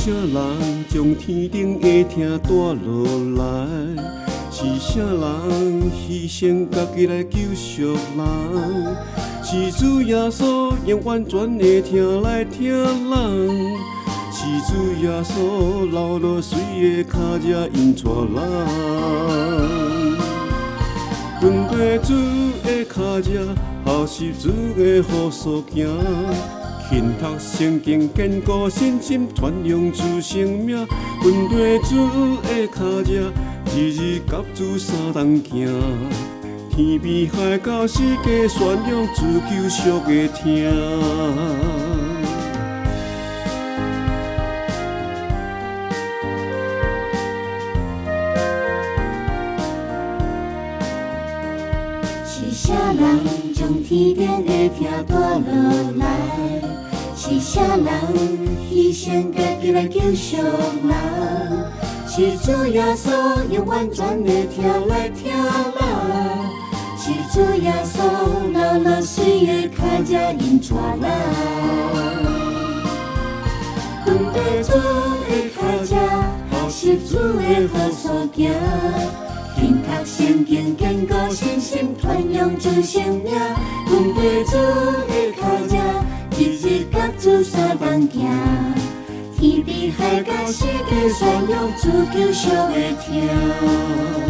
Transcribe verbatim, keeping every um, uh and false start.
啥人将天顶的疼带落来？是啥人牺牲家己来救赎人？是主耶稣用完全的疼来疼人，是主耶稣流落水的脚才引带人。阮跟主的脚才学习主的护所行，勤读圣经坚固信心，传扬主生命。阮跟主的脚才日日甲主相同行，天边海角世界宣扬主救赎的听。 是啥人将天顶的疼带落来？是啥人牺牲家己来救赎人？是主耶稣用完全的疼来疼人，是主耶稣流落水的脚才引带人。阮跟主的脚才学习主的好所行，勤读圣经坚固信心，传扬主生命。阮跟主的脚才日日甲主相同行，天边海角世界宣扬主救赎的听。